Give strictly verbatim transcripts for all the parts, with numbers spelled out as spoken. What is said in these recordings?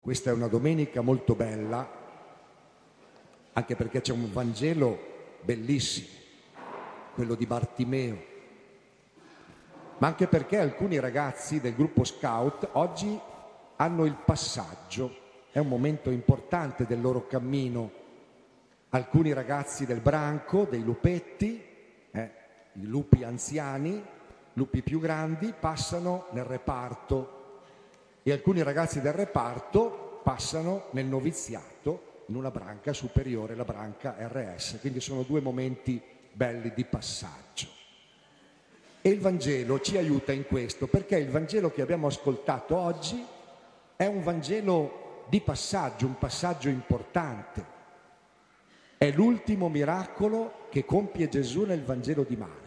Questa è una domenica molto bella, anche perché c'è un Vangelo bellissimo, quello di Bartimeo, ma anche perché alcuni ragazzi del gruppo Scout oggi hanno il passaggio, è un momento importante del loro cammino. Alcuni ragazzi del branco, dei lupetti, eh, i lupi anziani, lupi più grandi, passano nel reparto e alcuni ragazzi del reparto passano nel noviziato in una branca superiore, la branca R S. Quindi sono due momenti belli di passaggio. E il Vangelo ci aiuta in questo, perché il Vangelo che abbiamo ascoltato oggi è un Vangelo di passaggio, un passaggio importante. È l'ultimo miracolo che compie Gesù nel Vangelo di Marco.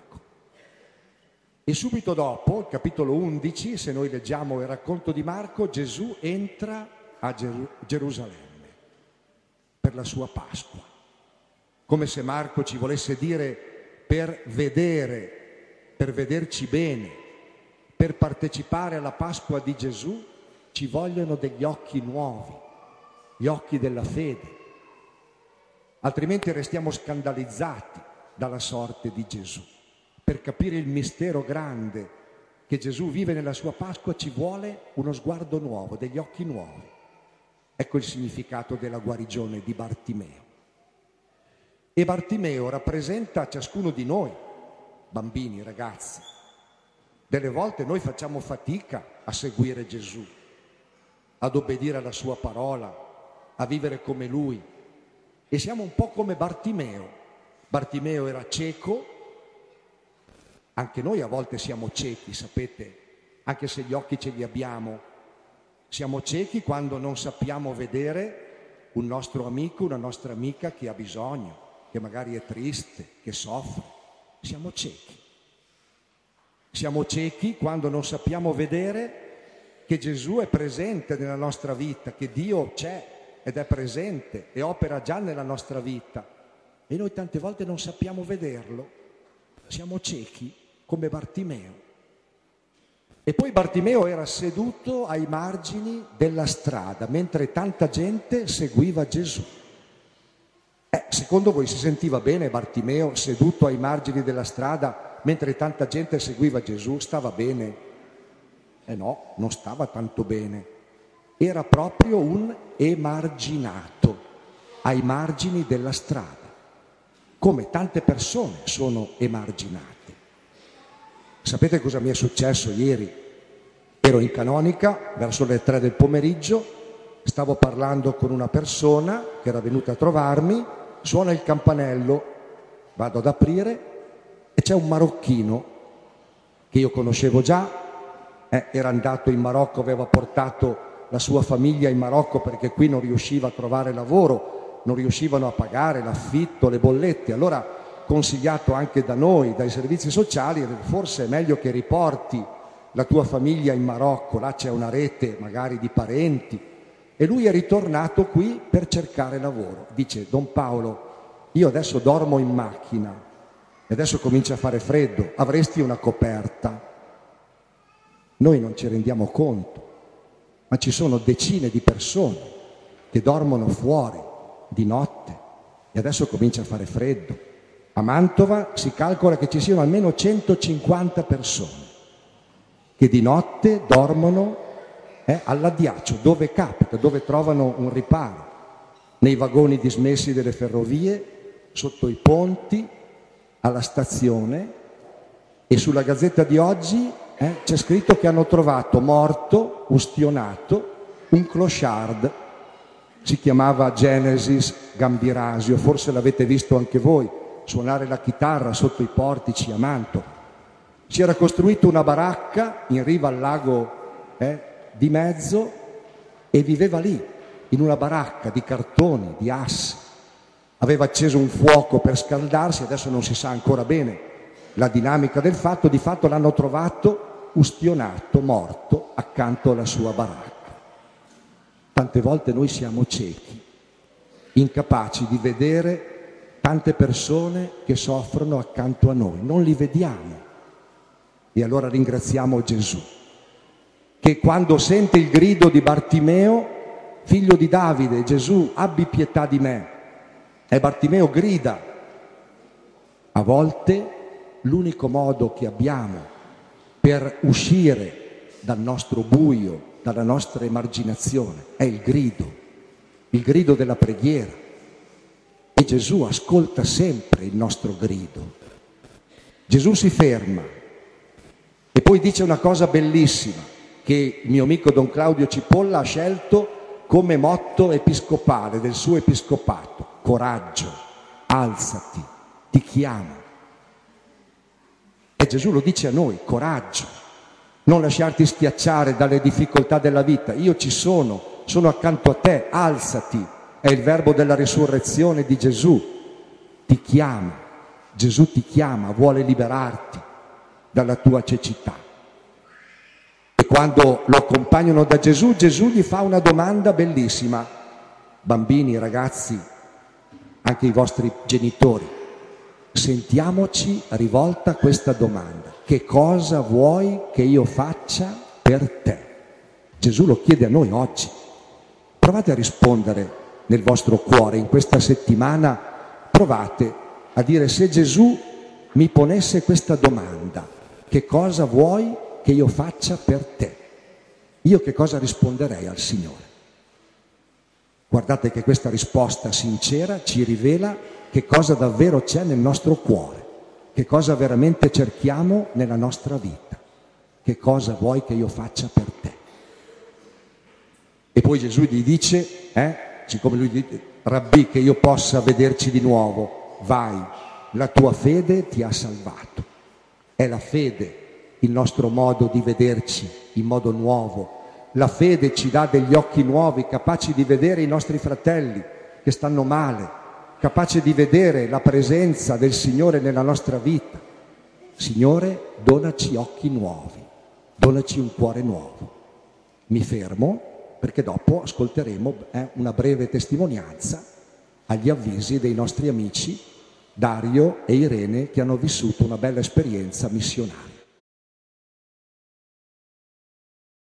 E subito dopo, il capitolo undici, se noi leggiamo il racconto di Marco, Gesù entra a Geru- Gerusalemme per la sua Pasqua. Come se Marco ci volesse dire: per vedere, per vederci bene, per partecipare alla Pasqua di Gesù ci vogliono degli occhi nuovi, gli occhi della fede. Altrimenti restiamo scandalizzati dalla sorte di Gesù. Per capire il mistero grande che Gesù vive nella sua Pasqua ci vuole uno sguardo nuovo, degli occhi nuovi. Ecco il significato della guarigione di Bartimeo. E Bartimeo rappresenta ciascuno di noi, bambini, ragazzi. Delle volte noi facciamo fatica a seguire Gesù, ad obbedire alla sua parola, a vivere come Lui. E siamo un po' come Bartimeo. Bartimeo era cieco. Anche noi a volte siamo ciechi, sapete, anche se gli occhi ce li abbiamo. Siamo ciechi quando non sappiamo vedere un nostro amico, una nostra amica che ha bisogno, che magari è triste, che soffre. Siamo ciechi. Siamo ciechi quando non sappiamo vedere che Gesù è presente nella nostra vita, che Dio c'è ed è presente e opera già nella nostra vita. E noi tante volte non sappiamo vederlo. Siamo ciechi come Bartimeo. E poi Bartimeo era seduto ai margini della strada mentre tanta gente seguiva Gesù. Eh, secondo voi si sentiva bene Bartimeo seduto ai margini della strada mentre tanta gente seguiva Gesù? Stava bene? Eh no, non stava tanto bene. Era proprio un emarginato ai margini della strada, come tante persone sono emarginate. Sapete cosa mi è successo ieri? Ero in canonica verso le tre del pomeriggio, stavo parlando con una persona che era venuta a trovarmi, suona il campanello, vado ad aprire e c'è un marocchino che io conoscevo già, eh, era andato in Marocco, aveva portato la sua famiglia in Marocco perché qui non riusciva a trovare lavoro, non riuscivano a pagare l'affitto, le bollette, allora consigliato anche da noi, dai servizi sociali, forse è meglio che riporti la tua famiglia in Marocco, là c'è una rete magari di parenti. E lui è ritornato qui per cercare lavoro. Dice: Don Paolo, io adesso dormo in macchina e adesso comincia a fare freddo, avresti una coperta? Noi non ci rendiamo conto, ma ci sono decine di persone che dormono fuori di notte e adesso comincia a fare freddo. A Mantova si calcola che ci siano almeno centocinquanta persone che di notte dormono eh, all'addiaccio, dove capita, dove trovano un riparo, nei vagoni dismessi delle ferrovie, sotto i ponti, alla stazione. E sulla Gazzetta di oggi eh, c'è scritto che hanno trovato morto, ustionato, un clochard. Si chiamava Genesis Gambirasio, forse l'avete visto anche voi suonare la chitarra sotto i portici a Mantova. Si era costruito una baracca in riva al lago eh, di mezzo e viveva lì, in una baracca di cartoni, di assi. Aveva acceso un fuoco per scaldarsi, adesso non si sa ancora bene la dinamica del fatto. Di fatto l'hanno trovato ustionato, morto, accanto alla sua baracca. Tante volte noi siamo ciechi, incapaci di vedere tante persone che soffrono accanto a noi, non li vediamo. E allora ringraziamo Gesù, che quando sente il grido di Bartimeo figlio di Davide, Gesù, abbi pietà di me. E Bartimeo grida. A volte l'unico modo che abbiamo per uscire dal nostro buio, dalla nostra emarginazione, è il grido, il grido della preghiera. E Gesù ascolta sempre il nostro grido. Gesù si ferma e poi dice una cosa bellissima che il mio amico Don Claudio Cipolla ha scelto come motto episcopale del suo episcopato: coraggio, alzati, ti chiamo. E Gesù lo dice a noi: coraggio, non lasciarti schiacciare dalle difficoltà della vita, io ci sono, sono accanto a te, alzati. È il verbo della risurrezione di Gesù, ti chiama, Gesù ti chiama, vuole liberarti dalla tua cecità. E quando lo accompagnano da Gesù, Gesù gli fa una domanda bellissima. Bambini, ragazzi, anche i vostri genitori, sentiamoci rivolta questa domanda: che cosa vuoi che io faccia per te? Gesù lo chiede a noi oggi. Provate a rispondere nel vostro cuore in questa settimana, provate a dire: se Gesù mi ponesse questa domanda, che cosa vuoi che io faccia per te? Io che cosa risponderei al Signore? Guardate che questa risposta sincera ci rivela che cosa davvero c'è nel nostro cuore, che cosa veramente cerchiamo nella nostra vita. Che cosa vuoi che io faccia per te? E poi Gesù gli dice, eh, siccome lui dice: Rabbì, che io possa vederci di nuovo, vai, la tua fede ti ha salvato. È la fede il nostro modo di vederci in modo nuovo. La fede ci dà degli occhi nuovi, capaci di vedere i nostri fratelli che stanno male, capaci di vedere la presenza del Signore nella nostra vita. Signore, donaci occhi nuovi, donaci un cuore nuovo. Mi fermo, perché dopo ascolteremo eh, una breve testimonianza agli avvisi dei nostri amici Dario e Irene, che hanno vissuto una bella esperienza missionaria.